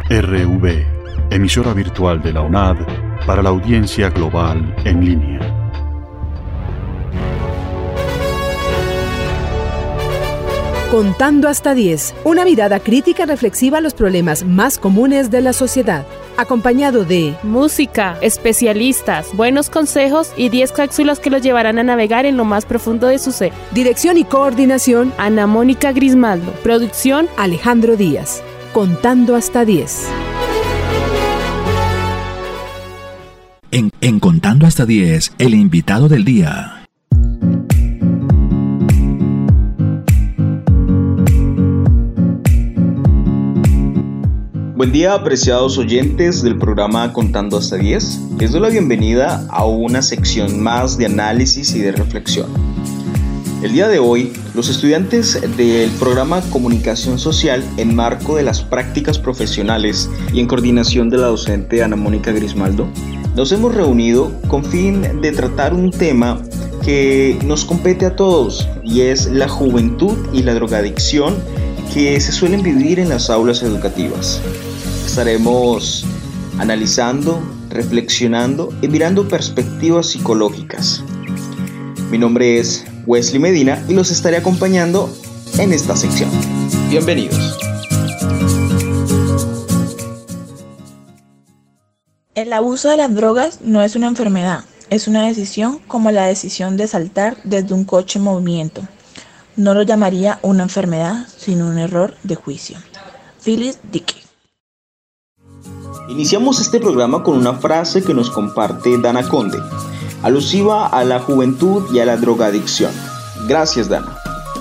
RV, emisora virtual de la UNAD para la audiencia global en línea. Contando hasta 10, una mirada crítica reflexiva a los problemas más comunes de la sociedad, acompañado de música, especialistas, buenos consejos y 10 cápsulas que los llevarán a navegar en lo más profundo de su ser. Dirección y coordinación, Ana Mónica Grismaldo. Producción, Alejandro Díaz. Contando hasta 10. En Contando hasta 10, el invitado del día. Buen día, apreciados oyentes del programa Contando hasta 10. Les doy la bienvenida a una sección más de análisis y de reflexión. El día de hoy, los estudiantes del programa Comunicación Social, en marco de las prácticas profesionales y en coordinación de la docente Ana Mónica Grismaldo, nos hemos reunido con fin de tratar un tema que nos compete a todos, y es la juventud y la drogadicción que se suelen vivir en las aulas educativas. Estaremos analizando, reflexionando y mirando perspectivas psicológicas. Mi nombre es Wesley Medina y los estaré acompañando en esta sección. Bienvenidos. El abuso de las drogas no es una enfermedad, es una decisión como la decisión de saltar desde un coche en movimiento. No lo llamaría una enfermedad, sino un error de juicio. Phyllis Dickie. Iniciamos este programa con una frase que nos comparte Dana Conde, alusiva a la juventud y a la drogadicción. Gracias, Dana.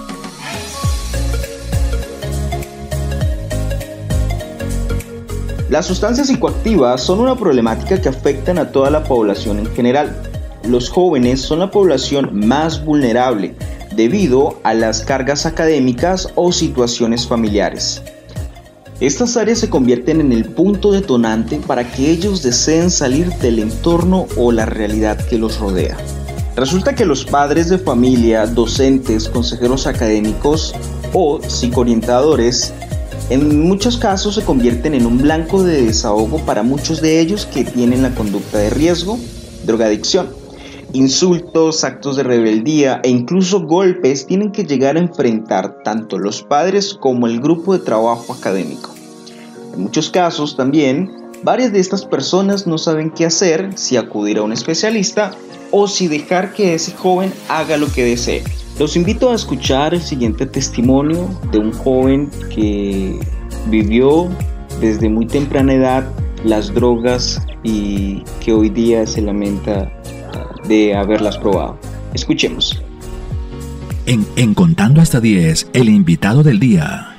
Las sustancias psicoactivas son una problemática que afectan a toda la población en general. Los jóvenes son la población más vulnerable debido a las cargas académicas o situaciones familiares. Estas áreas se convierten en el punto detonante para que ellos deseen salir del entorno o la realidad que los rodea. Resulta que los padres de familia, docentes, consejeros académicos o psicoorientadores en muchos casos se convierten en un blanco de desahogo para muchos de ellos que tienen la conducta de riesgo, drogadicción. Insultos, actos de rebeldía e incluso golpes tienen que llegar a enfrentar tanto los padres como el grupo de trabajo académico. En muchos casos también, varias de estas personas no saben qué hacer, si acudir a un especialista o si dejar que ese joven haga lo que desee. Los invito a escuchar el siguiente testimonio de un joven que vivió desde muy temprana edad las drogas y que hoy día se lamenta de haberlas probado. Escuchemos. En Contando hasta 10, el invitado del día.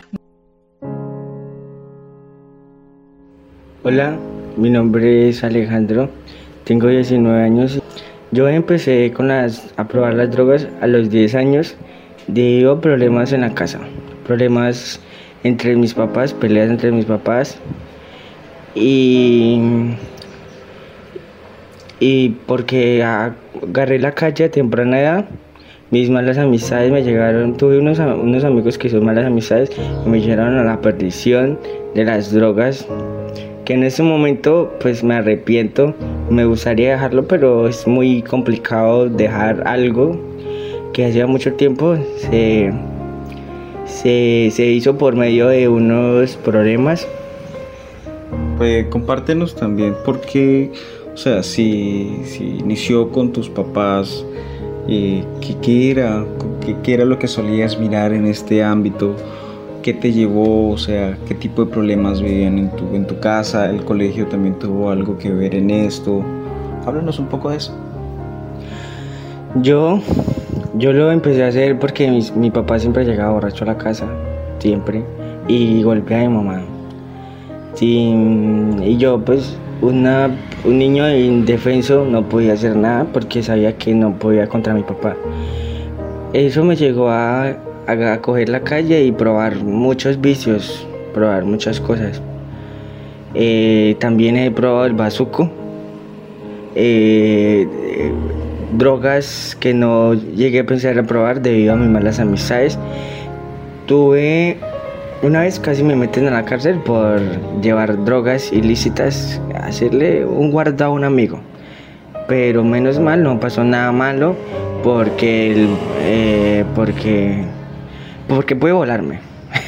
Hola, mi nombre es Alejandro, tengo 19 años. Yo empecé a probar las drogas a los 10 años debido a problemas en la casa, problemas entre mis papás, peleas entre mis papás y porque agarré la calle a temprana edad. Mis malas amistades me llegaron, tuve unos amigos que son malas amistades y me llevaron a la perdición de las drogas, que en ese momento pues me arrepiento, me gustaría dejarlo, pero es muy complicado dejar algo que hacía mucho tiempo. Se hizo por medio de unos problemas. Pues compártenos también, porque, o sea, si inició con tus papás, ¿qué era lo que solías mirar en este ámbito? ¿Qué te llevó? O sea, ¿qué tipo de problemas vivían en tu casa? ¿El colegio también tuvo algo que ver en esto? Háblanos un poco de eso. Yo lo empecé a hacer porque mi papá siempre llegaba borracho a la casa, siempre, y golpeaba a mi mamá. Sí, y yo pues un niño indefenso no podía hacer nada porque sabía que no podía contra mi papá. Eso me llegó a coger la calle y probar muchos vicios, probar muchas cosas. También he probado el bazuco, drogas que no llegué a pensar a probar debido a mis malas amistades. Tuve Una vez casi me meten a la cárcel por llevar drogas ilícitas, hacerle un guardado a un amigo. Pero menos mal, no pasó nada malo porque puede volarme.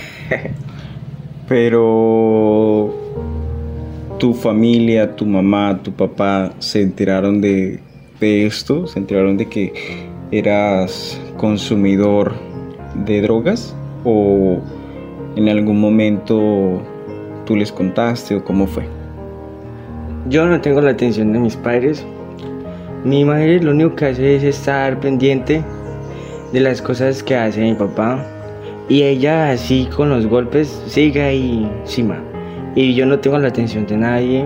Pero tu familia, tu mamá, tu papá se enteraron de esto, se enteraron de que eras consumidor de drogas, o en algún momento tú les contaste, o cómo fue. Yo no tengo la atención de mis padres. Mi madre lo único que hace es estar pendiente de las cosas que hace mi papá, y ella así con los golpes sigue ahí encima, y yo no tengo la atención de nadie.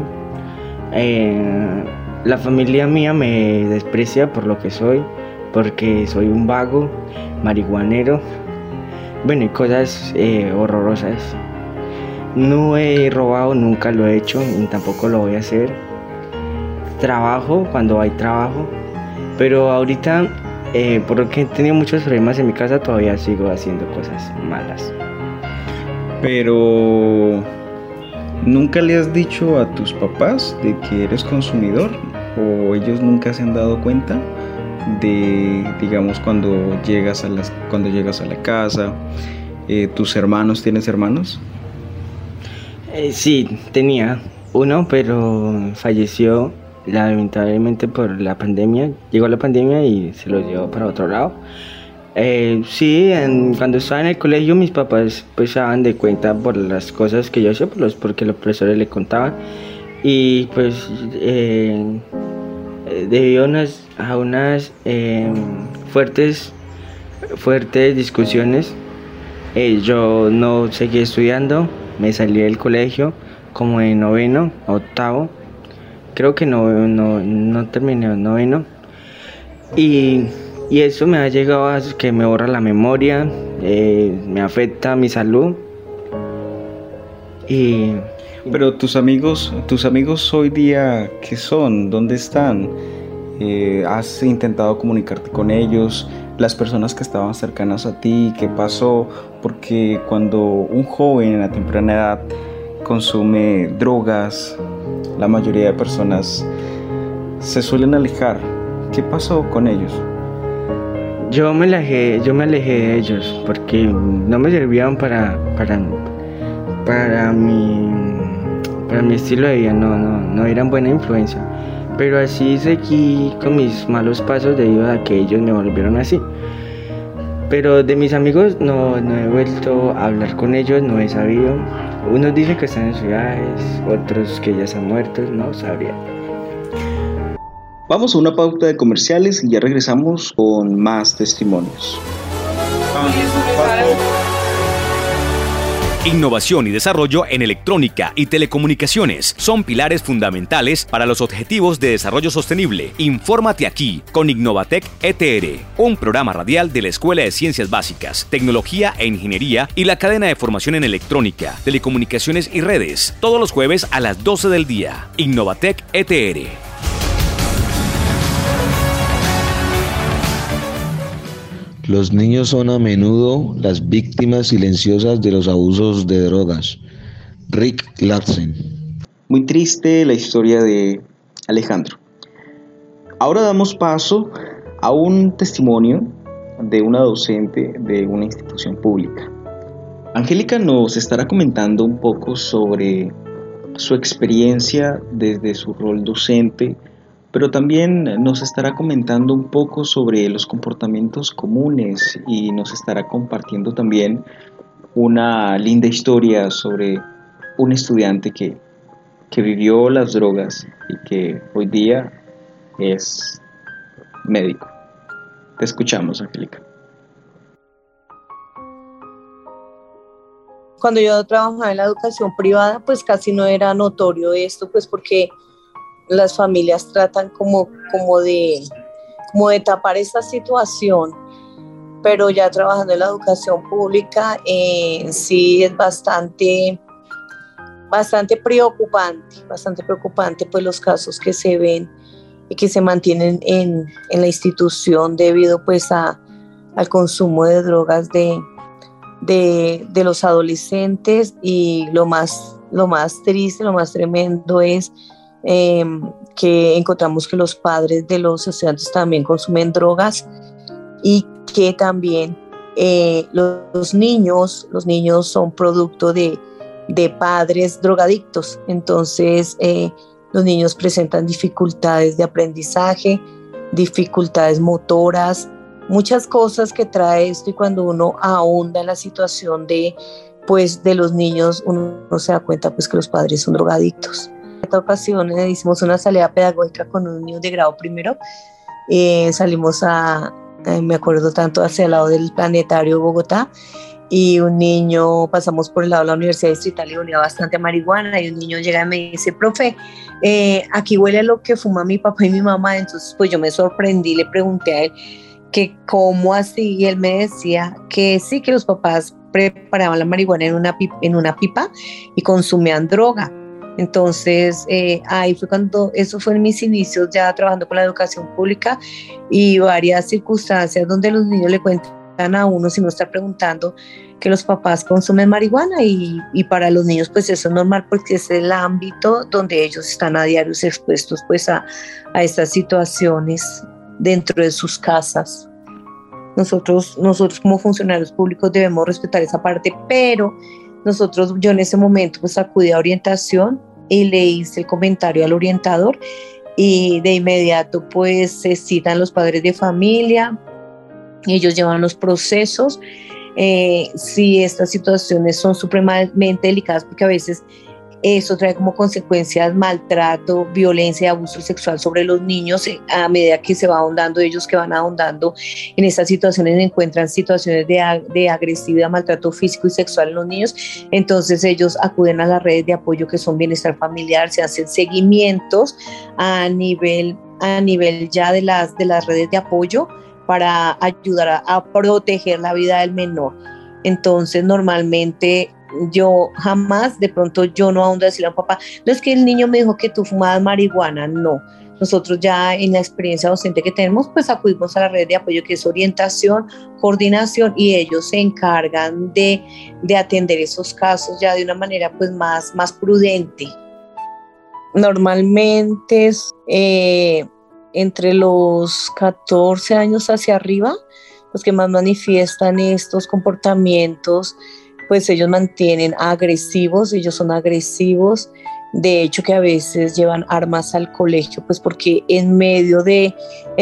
La familia mía me desprecia por lo que soy, porque soy un vago, marihuanero, bueno, y cosas horrorosas. No he robado, nunca lo he hecho, ni tampoco lo voy a hacer. Trabajo cuando hay trabajo, pero ahorita, porque he tenido muchos problemas en mi casa, todavía sigo haciendo cosas malas. Pero ¿nunca le has dicho a tus papás de que eres consumidor? ¿O ellos nunca se han dado cuenta de, digamos, cuando llegas a la casa? ¿Tus hermanos, tienes hermanos? Sí, tenía uno, pero falleció lamentablemente por la pandemia. Llegó la pandemia y se lo llevó para otro lado. Sí, cuando estaba en el colegio mis papás pues se daban de cuenta por las cosas que yo hacía, porque los profesores le contaban, y pues debido a unas fuertes discusiones, yo no seguí estudiando, me salí del colegio como en noveno, octavo, creo que no terminé en noveno, y eso me ha llegado a que me borra la memoria, me afecta mi salud. Pero tus amigos hoy día, ¿qué son? ¿Dónde están? ¿Has intentado comunicarte con ellos? Las personas que estaban cercanas a ti, ¿qué pasó? Porque cuando un joven a temprana edad consume drogas, la mayoría de personas se suelen alejar. ¿Qué pasó con ellos? Yo me alejé de ellos porque no me servían para mi estilo de vida, no eran buena influencia. Pero así seguí con mis malos pasos debido a que ellos me volvieron así. Pero de mis amigos no he vuelto a hablar con ellos, no he sabido. Unos dicen que están en ciudades, otros que ya están muertos, no sabría. Vamos a una pauta de comerciales y ya regresamos con más testimonios. Innovación y desarrollo en electrónica y telecomunicaciones son pilares fundamentales para los objetivos de desarrollo sostenible. Infórmate aquí con Innovatec ETR, un programa radial de la Escuela de Ciencias Básicas, Tecnología e Ingeniería y la cadena de formación en electrónica, telecomunicaciones y redes, todos los jueves a las 12 del día. Innovatec ETR. Los niños son a menudo las víctimas silenciosas de los abusos de drogas. Rick Larsen. Muy triste la historia de Alejandro. Ahora damos paso a un testimonio de una docente de una institución pública. Angélica nos estará comentando un poco sobre su experiencia desde su rol docente, pero también nos estará comentando un poco sobre los comportamientos comunes y nos estará compartiendo también una linda historia sobre un estudiante que vivió las drogas y que hoy día es médico. Te escuchamos, Angélica. Cuando yo trabajaba en la educación privada, pues casi no era notorio esto, pues porque las familias tratan como de tapar esta situación, pero ya trabajando en la educación pública sí es bastante preocupante pues los casos que se ven y que se mantienen en la institución debido pues al consumo de drogas de de los adolescentes, y lo más triste, lo más tremendo es que encontramos que los padres de los estudiantes también consumen drogas, y que también los niños son producto de padres drogadictos. Entonces los niños presentan dificultades de aprendizaje, dificultades motoras, muchas cosas que trae esto, y cuando uno ahonda en la situación de los niños, uno se da cuenta pues que los padres son drogadictos. En esta ocasión hicimos una salida pedagógica con un niño de grado primero, salimos me acuerdo tanto, hacia el lado del Planetario Bogotá, y un niño, pasamos por el lado de la Universidad Distrital y olía bastante a marihuana, y un niño llega y me dice: profe, aquí huele a lo que fuma mi papá y mi mamá. Entonces pues yo me sorprendí, le pregunté a él que cómo así, y él me decía que sí, que los papás preparaban la marihuana en una pipa y consumían droga. Entonces ahí fue cuando, eso fue en mis inicios ya trabajando con la educación pública, y varias circunstancias donde los niños le cuentan a uno, si no está preguntando, que los papás consumen marihuana, y para los niños pues eso es normal, porque es el ámbito donde ellos están a diario expuestos pues a estas situaciones dentro de sus casas. Nosotros como funcionarios públicos debemos respetar esa parte, pero yo en ese momento pues acudí a orientación y le hice el comentario al orientador, y de inmediato pues se citan los padres de familia, ellos llevan los procesos. Si estas situaciones son supremamente delicadas, porque a veces eso trae como consecuencias maltrato, violencia y abuso sexual sobre los niños, a medida que se va ahondando, ellos que van ahondando en estas situaciones encuentran situaciones de agresividad, maltrato físico y sexual en los niños. Entonces ellos acuden a las redes de apoyo que son bienestar familiar, se hacen seguimientos a nivel ya de las redes de apoyo para ayudar a proteger la vida del menor. Entonces normalmente yo jamás, de pronto yo no ahondo a decirle a un papá: no, es que el niño me dijo que tú fumabas marihuana. No, nosotros ya en la experiencia docente que tenemos pues acudimos a la red de apoyo, que es orientación, coordinación, y ellos se encargan de atender esos casos ya de una manera pues más prudente. Normalmente entre los 14 años hacia arriba, los que más manifiestan estos comportamientos, pues ellos mantienen agresivos, ellos son agresivos, de hecho que a veces llevan armas al colegio, pues porque en medio de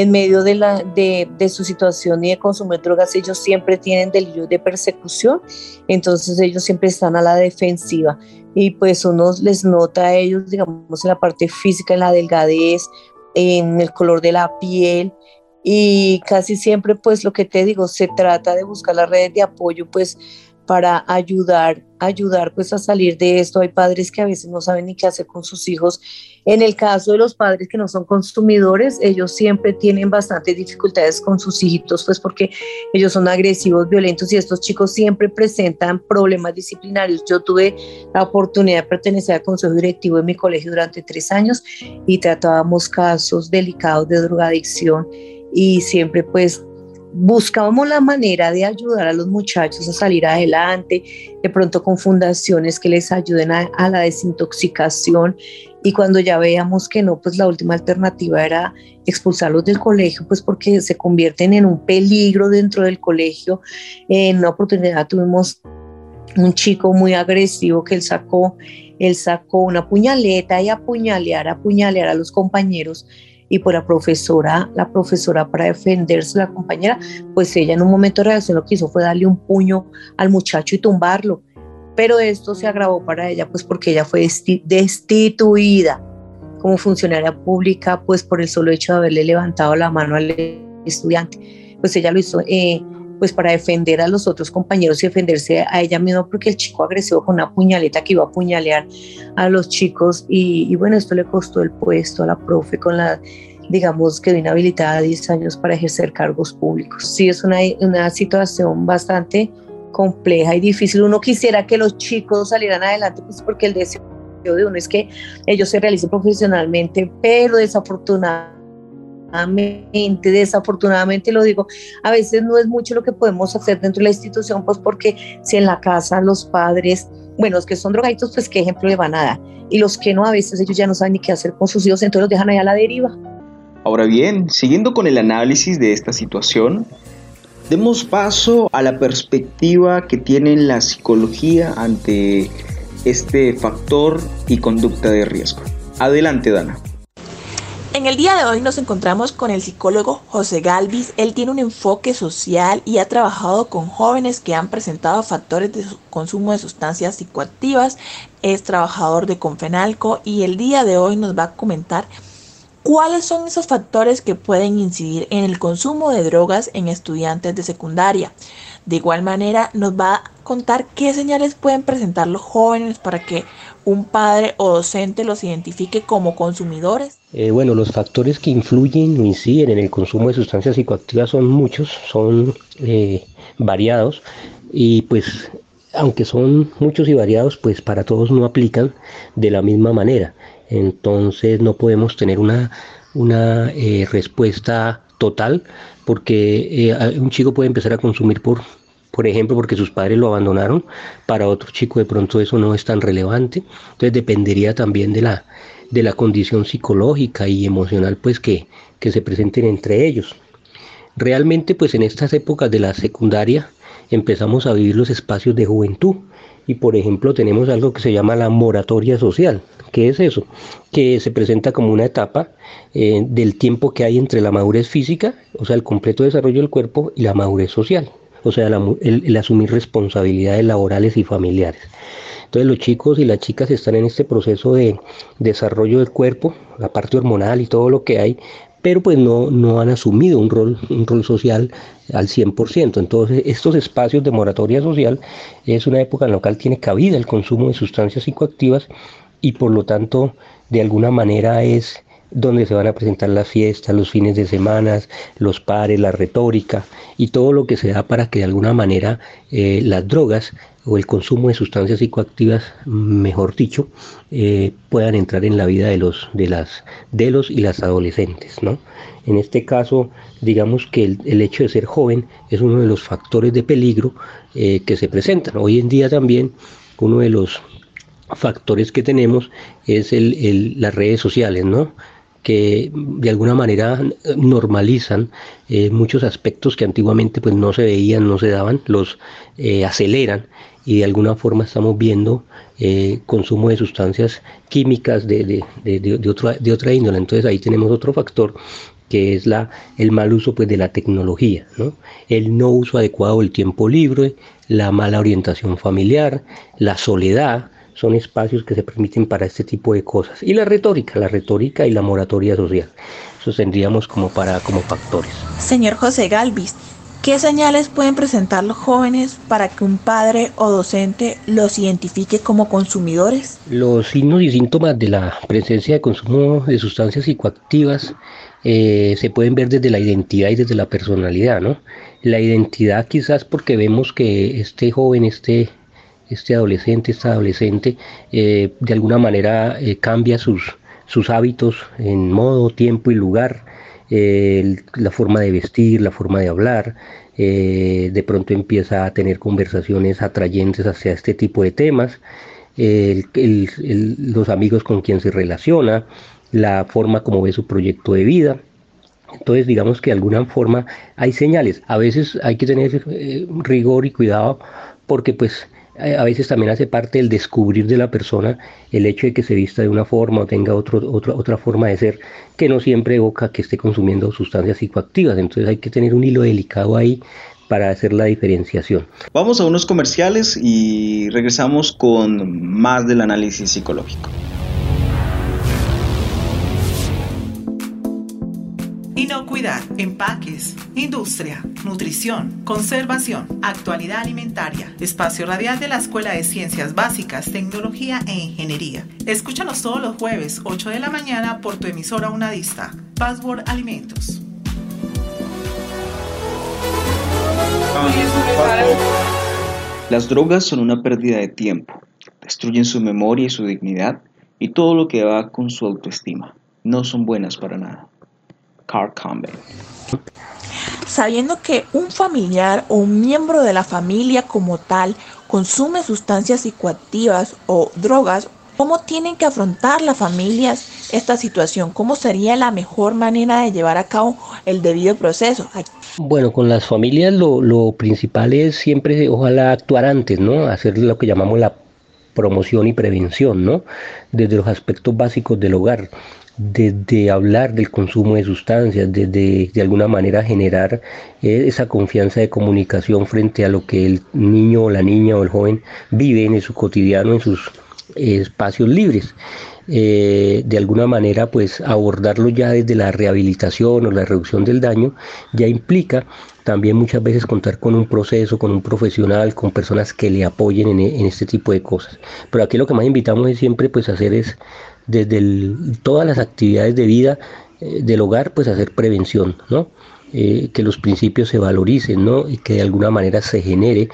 su situación y de consumir drogas, ellos siempre tienen delirios de persecución, entonces ellos siempre están a la defensiva, y pues uno les nota a ellos, digamos, en la parte física, en la delgadez, en el color de la piel, y casi siempre pues lo que te digo, se trata de buscar las redes de apoyo pues para ayudar pues a salir de esto. Hay padres que a veces no saben ni qué hacer con sus hijos. En el caso de los padres que no son consumidores, ellos siempre tienen bastantes dificultades con sus hijitos, pues porque ellos son agresivos, violentos, y estos chicos siempre presentan problemas disciplinarios. Yo tuve la oportunidad de pertenecer al consejo directivo de mi colegio durante 3 años y tratábamos casos delicados de drogadicción, y siempre pues buscábamos la manera de ayudar a los muchachos a salir adelante, de pronto con fundaciones que les ayuden a la desintoxicación, y cuando ya veíamos que no, pues la última alternativa era expulsarlos del colegio, pues porque se convierten en un peligro dentro del colegio. En una oportunidad tuvimos un chico muy agresivo que él sacó una puñaleta y apuñalear a los compañeros, y por la profesora para defenderse, la compañera, pues ella en un momento de reacción lo que hizo fue darle un puño al muchacho y tumbarlo, pero esto se agravó para ella pues porque ella fue destituida como funcionaria pública pues por el solo hecho de haberle levantado la mano al estudiante. Pues ella lo hizo pues para defender a los otros compañeros y defenderse a ella misma, porque el chico agresivo con una puñaleta que iba a apuñalear a los chicos, y bueno, esto le costó el puesto a la profe, digamos, quedó inhabilitada a 10 años para ejercer cargos públicos. Sí, es una situación bastante compleja y difícil. Uno quisiera que los chicos salieran adelante, pues porque el deseo de uno es que ellos se realicen profesionalmente, pero desafortunadamente desafortunadamente lo digo, a veces no es mucho lo que podemos hacer dentro de la institución, pues porque si en la casa los padres, bueno, los que son drogaditos, pues qué ejemplo le van a dar, y los que no, a veces ellos ya no saben ni qué hacer con sus hijos, entonces los dejan ahí a la deriva. Ahora bien, siguiendo con el análisis de esta situación, demos paso a la perspectiva que tiene la psicología ante este factor y conducta de riesgo. Adelante, Dana. En el día de hoy nos encontramos con el psicólogo José Galvis. Él tiene un enfoque social y ha trabajado con jóvenes que han presentado factores de consumo de sustancias psicoactivas. Es trabajador de Confenalco y el día de hoy nos va a comentar cuáles son esos factores que pueden incidir en el consumo de drogas en estudiantes de secundaria. De igual manera nos va a contar qué señales pueden presentar los jóvenes para que un padre o docente los identifique como consumidores. Bueno, los factores que influyen o inciden en el consumo de sustancias psicoactivas son muchos, son variados y pues aunque son muchos y variados, pues para todos no aplican de la misma manera. Entonces no podemos tener una respuesta total porque un chico puede empezar a consumir por ejemplo, porque sus padres lo abandonaron. Para otro chico de pronto eso no es tan relevante. Entonces dependería también de la condición psicológica y emocional pues que se presenten entre ellos. Realmente pues en estas épocas de la secundaria empezamos a vivir los espacios de juventud y por ejemplo tenemos algo que se llama la moratoria social. ¿Qué es eso? Que se presenta como una etapa del tiempo que hay entre la madurez física, o sea el completo desarrollo del cuerpo, y la madurez social, o sea el asumir responsabilidades laborales y familiares. Entonces los chicos y las chicas están en este proceso de desarrollo del cuerpo, la parte hormonal y todo lo que hay, pero pues no han asumido un rol social al 100%. Entonces estos espacios de moratoria social es una época en la cual tiene cabida el consumo de sustancias psicoactivas y por lo tanto de alguna manera es donde se van a presentar las fiestas, los fines de semana, los pares, la retórica y todo lo que se da para que de alguna manera las drogas o el consumo de sustancias psicoactivas, mejor dicho, puedan entrar en la vida de los y las adolescentes, ¿no? En este caso, digamos que el hecho de ser joven es uno de los factores de peligro que se presentan. Hoy en día también uno de los factores que tenemos es las redes sociales, ¿no? Que de alguna manera normalizan muchos aspectos que antiguamente pues no se veían, no se daban, los aceleran y de alguna forma estamos viendo consumo de sustancias químicas de otra índole. Entonces ahí tenemos otro factor que es el mal uso pues de la tecnología, ¿no? El no uso adecuado del tiempo libre, la mala orientación familiar, la soledad. Son espacios que se permiten para este tipo de cosas. Y la retórica y la moratoria social. Eso tendríamos como factores. Señor José Galvis, ¿qué señales pueden presentar los jóvenes para que un padre o docente los identifique como consumidores? Los signos y síntomas de la presencia de consumo de sustancias psicoactivas se pueden ver desde la identidad y desde la personalidad, ¿no? La identidad quizás porque vemos que este joven, este adolescente, esta adolescente, de alguna manera cambia sus hábitos en modo, tiempo y lugar, la forma de vestir, la forma de hablar, de pronto empieza a tener conversaciones atrayentes hacia este tipo de temas, los amigos con quien se relaciona, la forma como ve su proyecto de vida. Entonces digamos que de alguna forma hay señales. A veces hay que tener rigor y cuidado porque pues a veces también hace parte del descubrir de la persona el hecho de que se vista de una forma o tenga otra forma de ser que no siempre evoca que esté consumiendo sustancias psicoactivas. Entonces hay que tener un hilo delicado ahí para hacer la diferenciación. Vamos a unos comerciales y regresamos con más del análisis psicológico. Inocuidad, empaques, industria, nutrición, conservación, actualidad alimentaria. Espacio radial de la Escuela de Ciencias Básicas, Tecnología e Ingeniería. Escúchanos todos los jueves, 8 de la mañana, por tu emisora unadista. Password Alimentos. Las drogas son una pérdida de tiempo. Destruyen su memoria y su dignidad y todo lo que va con su autoestima. No son buenas para nada. Carl Campbell. Sabiendo que un familiar o un miembro de la familia como tal consume sustancias psicoactivas o drogas, ¿cómo tienen que afrontar las familias esta situación? ¿Cómo sería la mejor manera de llevar a cabo el debido proceso? Bueno, con las familias lo principal es siempre, ojalá, actuar antes, ¿no? Hacer lo que llamamos la promoción y prevención, ¿no? Desde los aspectos básicos del hogar, desde hablar del consumo de sustancias, desde de alguna manera generar esa confianza de comunicación frente a lo que el niño o la niña o el joven vive en su cotidiano, en sus espacios libres. De alguna manera, pues abordarlo ya desde la rehabilitación o la reducción del daño ya implica también muchas veces contar con un proceso, con un profesional, con personas que le apoyen en este tipo de cosas. Pero aquí lo que más invitamos es siempre pues hacer es desde todas las actividades de vida del hogar, pues hacer prevención, ¿no? Que los principios se valoricen, ¿no? Y que de alguna manera se genere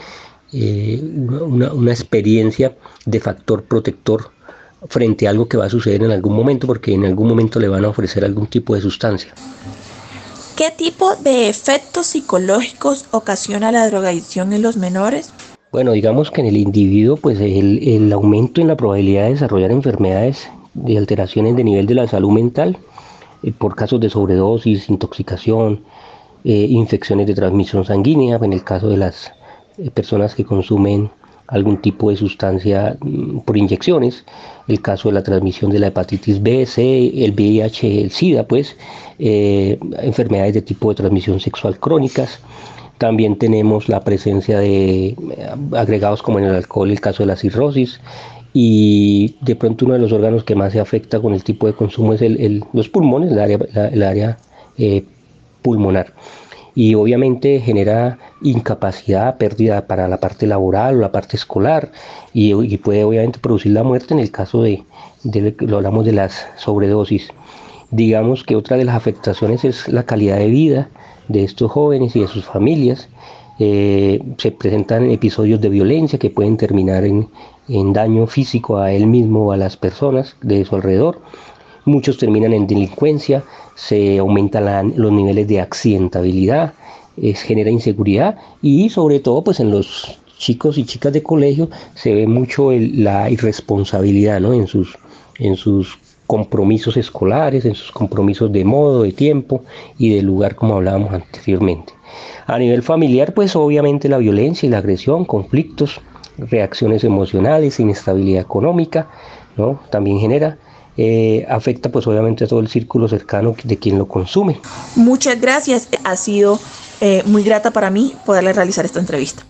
una experiencia de factor protector frente a algo que va a suceder en algún momento, porque en algún momento le van a ofrecer algún tipo de sustancia. ¿Qué tipo de efectos psicológicos ocasiona la drogadicción en los menores? Bueno, digamos que en el individuo, pues el aumento en la probabilidad de desarrollar enfermedades de alteraciones de nivel de la salud mental, por casos de sobredosis, intoxicación, infecciones de transmisión sanguínea, en el caso de las personas que consumen algún tipo de sustancia por inyecciones, el caso de la transmisión de la hepatitis B, C, el VIH, el SIDA, pues, enfermedades de tipo de transmisión sexual crónicas. También tenemos la presencia de agregados como en el alcohol, el caso de la cirrosis, y de pronto uno de los órganos que más se afecta con el tipo de consumo es los pulmones, el área pulmonar. Y obviamente genera incapacidad, pérdida para la parte laboral o la parte escolar, y puede obviamente producir la muerte en el caso lo hablamos de las sobredosis. Digamos que otra de las afectaciones es la calidad de vida de estos jóvenes y de sus familias. Se presentan episodios de violencia que pueden terminar en daño físico a él mismo o a las personas de su alrededor. Muchos terminan en delincuencia, se aumentan los niveles de accidentabilidad, genera inseguridad, y sobre todo pues en los chicos y chicas de colegio se ve mucho la irresponsabilidad, ¿no? en sus compromisos escolares, en sus compromisos de modo, de tiempo y de lugar, como hablábamos anteriormente. A nivel familiar, pues obviamente la violencia y la agresión, conflictos, reacciones emocionales, inestabilidad económica, ¿no? También genera. Afecta pues obviamente a todo el círculo cercano de quien lo consume. Muchas gracias, ha sido muy grata para mí poderle realizar esta entrevista.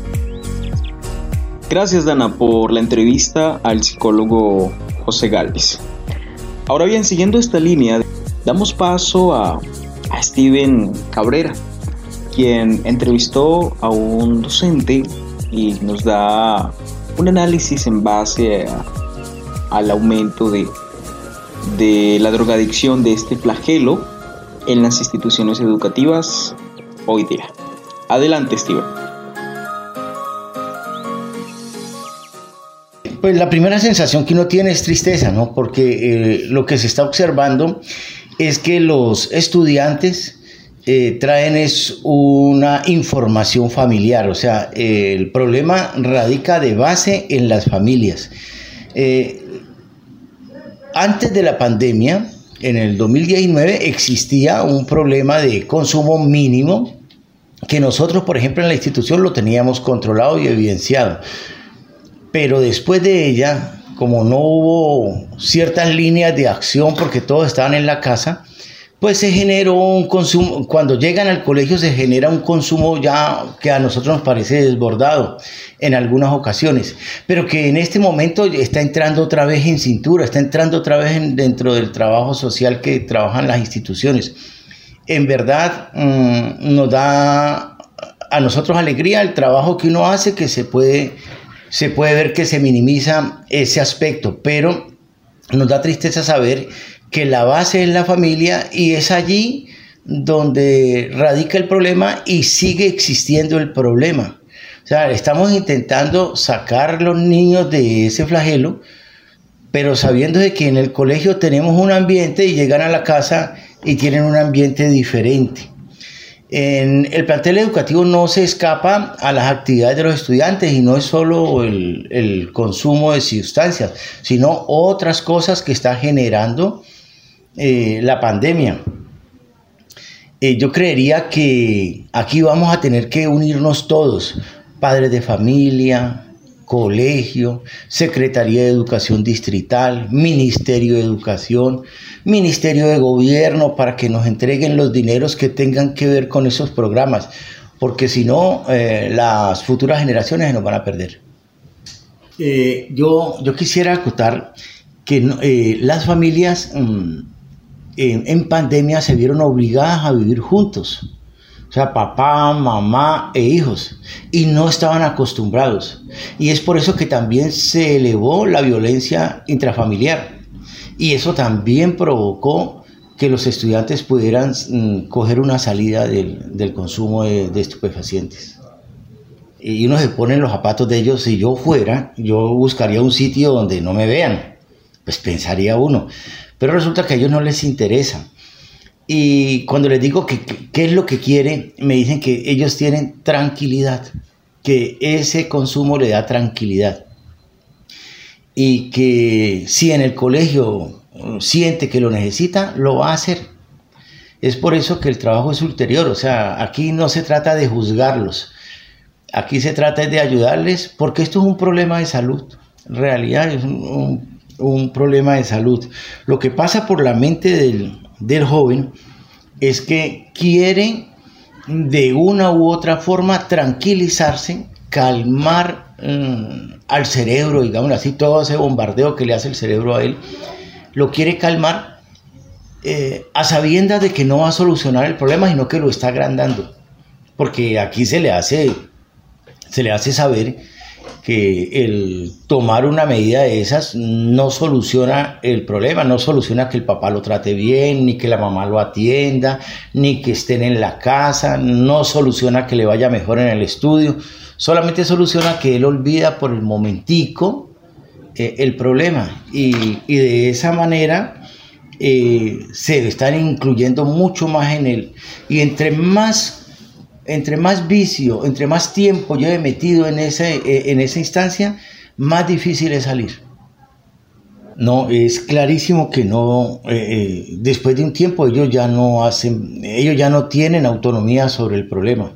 Gracias, Dana, por la entrevista al psicólogo José Gálvez. Ahora bien, siguiendo esta línea, damos paso a Steven Cabrera, quien entrevistó a un docente y nos da un análisis en base al aumento de la drogadicción, de este flagelo en las instituciones educativas hoy día. Adelante, Steven. Pues la primera sensación que uno tiene es tristeza, ¿no? Porque lo que se está observando es que los estudiantes traen es una información familiar, o sea, el problema radica de base en las familias. Antes de la pandemia, en el 2019, existía un problema de consumo mínimo que nosotros, por ejemplo, en la institución lo teníamos controlado y evidenciado. Pero después de ella, como no hubo ciertas líneas de acción porque todos estaban en la casa, pues se generó un consumo. Cuando llegan al colegio se genera un consumo ya que a nosotros nos parece desbordado en algunas ocasiones, pero que en este momento está entrando otra vez en cintura, está entrando otra vez dentro del trabajo social que trabajan las instituciones. En verdad nos da a nosotros alegría el trabajo que uno hace, que se puede ver que se minimiza ese aspecto, pero nos da tristeza saber que la base es la familia y es allí donde radica el problema y sigue existiendo el problema. O sea, estamos intentando sacar a los niños de ese flagelo, pero sabiendo de que en el colegio tenemos un ambiente y llegan a la casa y tienen un ambiente diferente. En el plantel educativo no se escapa a las actividades de los estudiantes y no es solo el consumo de sustancias, sino otras cosas que está generando la pandemia. Yo creería que aquí vamos a tener que unirnos todos, padres de familia, colegio, Secretaría de Educación Distrital, Ministerio de Educación, Ministerio de Gobierno, para que nos entreguen los dineros que tengan que ver con esos programas, porque si no, las futuras generaciones se nos van a perder. Yo quisiera acotar que las familias en pandemia se vieron obligadas a vivir juntos. O sea, papá, mamá e hijos, y no estaban acostumbrados. Y es por eso que también se elevó la violencia intrafamiliar. Y eso también provocó que los estudiantes pudieran coger una salida del consumo de estupefacientes. Y uno se pone en los zapatos de ellos. Si yo fuera, yo buscaría un sitio donde no me vean. Pues pensaría uno. Pero resulta que a ellos no les interesa. Y cuando les digo qué es lo que quieren, me dicen que ellos tienen tranquilidad, que ese consumo le da tranquilidad. Y que si en el colegio siente que lo necesita, lo va a hacer. Es por eso que el trabajo es ulterior. O sea, aquí no se trata de juzgarlos. Aquí se trata de ayudarles, porque esto es un problema de salud. En realidad es un problema de salud. Lo que pasa por la mente del joven es que quiere de una u otra forma tranquilizarse, calmar al cerebro, digamos así, todo ese bombardeo que le hace el cerebro a él, lo quiere calmar a sabiendas de que no va a solucionar el problema, sino que lo está agrandando, porque aquí se le hace saber que el tomar una medida de esas no soluciona el problema, no soluciona que el papá lo trate bien, ni que la mamá lo atienda, ni que estén en la casa, no soluciona que le vaya mejor en el estudio, solamente soluciona que él olvida por el momentico el problema, y de esa manera se están incluyendo mucho más en él, y entre más vicio, entre más tiempo lleve metido en esa instancia, más difícil es salir. No, es clarísimo que no, después de un tiempo ellos ya no tienen autonomía sobre el problema.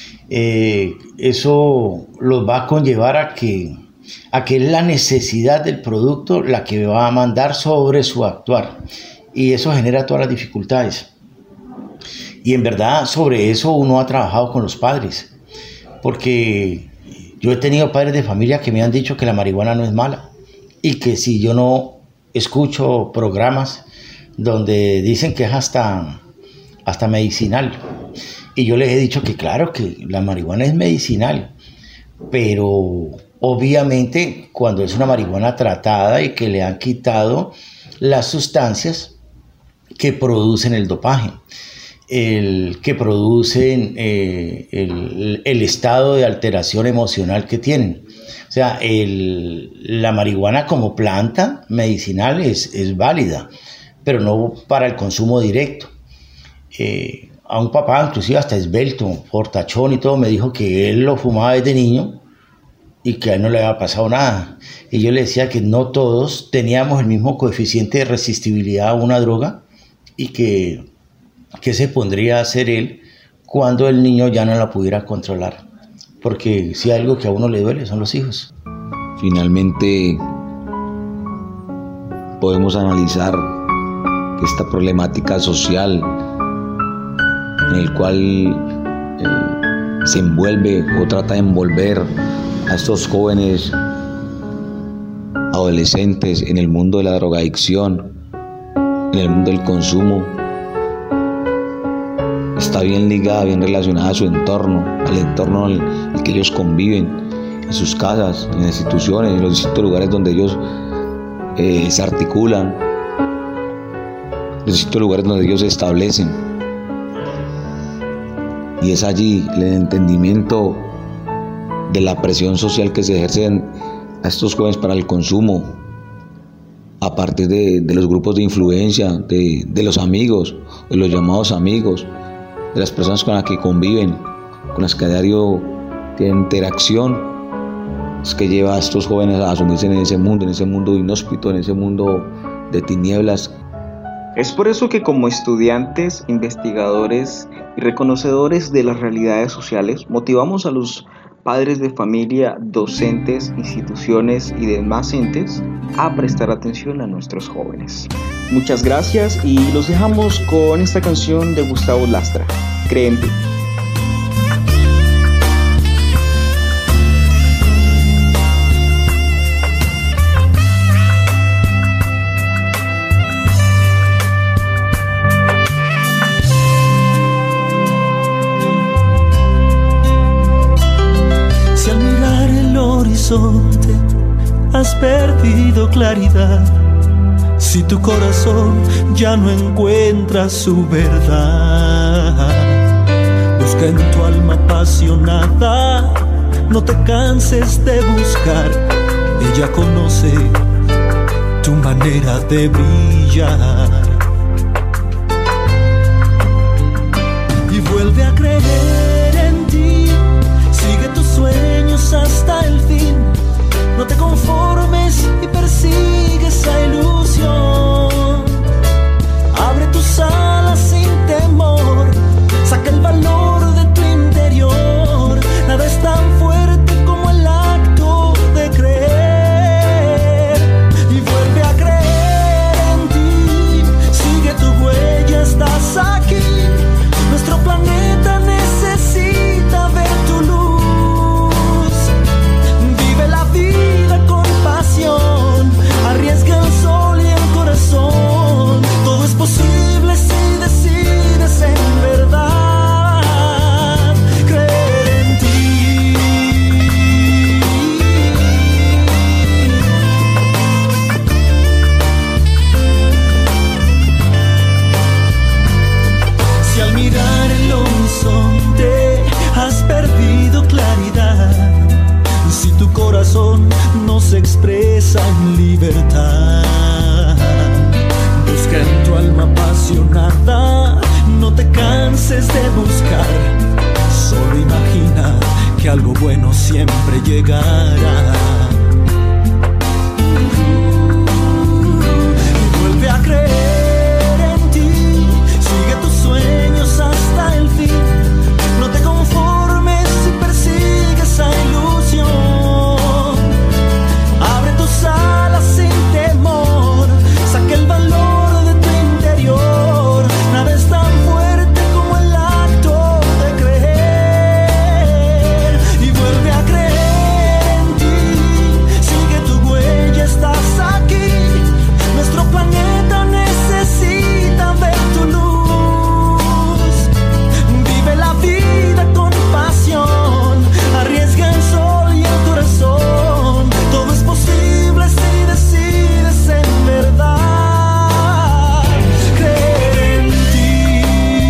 Eso los va a conllevar a que es la necesidad del producto la que va a mandar sobre su actuar, y eso genera todas las dificultades. Y en verdad sobre eso uno ha trabajado con los padres, porque yo he tenido padres de familia que me han dicho que la marihuana no es mala, y que si yo no escucho programas donde dicen que es hasta medicinal, y yo les he dicho que claro que la marihuana es medicinal, pero obviamente cuando es una marihuana tratada y que le han quitado las sustancias que producen el dopaje, que producen el estado de alteración emocional que tienen. O sea, la marihuana como planta medicinal es válida, pero no para el consumo directo. A un papá, inclusive hasta esbelto, fortachón y todo, me dijo que él lo fumaba desde niño y que a él no le había pasado nada. Y yo le decía que no todos teníamos el mismo coeficiente de resistibilidad a una droga, y que se pondría a hacer él cuando el niño ya no la pudiera controlar, porque si hay algo que a uno le duele son los hijos. Finalmente podemos analizar que esta problemática social en el cual se envuelve o trata de envolver a estos jóvenes adolescentes en el mundo de la drogadicción, en el mundo del consumo, está bien ligada, bien relacionada a su entorno, al entorno en el que ellos conviven, en sus casas, en las instituciones, en los distintos lugares donde ellos se articulan, los distintos lugares donde ellos se establecen. Y es allí el entendimiento de la presión social que se ejerce a estos jóvenes para el consumo, a partir de los grupos de influencia, de los amigos, de los llamados amigos, de las personas con las que conviven, con las que a diario tienen interacción, es que lleva a estos jóvenes a asumirse en ese mundo inhóspito, en ese mundo de tinieblas. Es por eso que como estudiantes, investigadores y reconocedores de las realidades sociales, motivamos a los padres de familia, docentes, instituciones y demás entes a prestar atención a nuestros jóvenes. Muchas gracias y los dejamos con esta canción de Gustavo Lastra, Cree en ti. Has perdido claridad, si tu corazón ya no encuentra su verdad. Busca en tu alma apasionada, no te canses de buscar. Ella conoce tu manera de brillar. Y vuelve a creer en ti, sigue tus sueños hasta el fin. No te conformes y persigue esa ilusión. Abre tus alas sin temor, saca el valor de tu interior. Nada es tan fuerte como el acto de creer. Y vuelve a creer en ti, sigue tu huella, estás aquí. Nuestro planeta necesita ver tu luz. Arriesga el sol y el corazón. Todo es posible si decides en verdad creer en ti. Si al mirar el horizonte has perdido claridad, si tu corazón no se expresa en libertad, busca en tu alma apasionada, no te canses de buscar. Solo imagina que algo bueno siempre llegará. Y vuelve a creer en ti, sigue tus sueños hasta el fin. No te conformes si persigues esa ilusión. Abre tus alas sin temor, saca el valor de tu interior. Nada es tan fuerte como el acto de creer. Y vuelve a creer en ti, sigue tu huella, estás aquí. Nuestro planeta necesita ver tu luz. Vive la vida con pasión, arriesga el sol y el corazón. Todo es posible si decides en verdad creer en ti.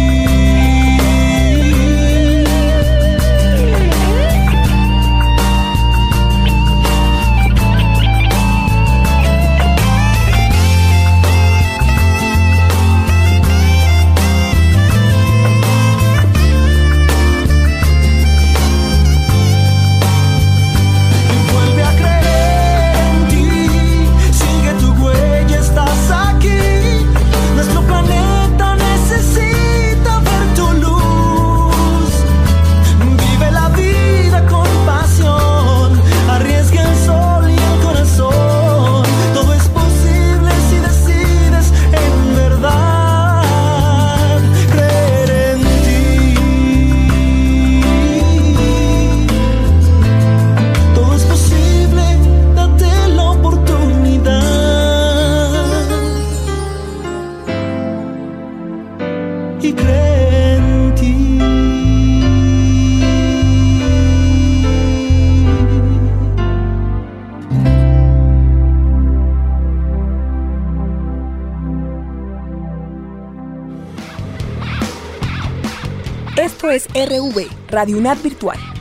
Y vuelve a creer en ti, sigue tu huella, estás aquí. Nuestro planeta necesita ver tu luz. Vive la vida con pasión, arriesga el sol y el corazón. Todo es posible si decides en verdad creer en ti. Todo es posible, date la oportunidad y cree en ti. Esto es RV, Radio UNAD Virtual.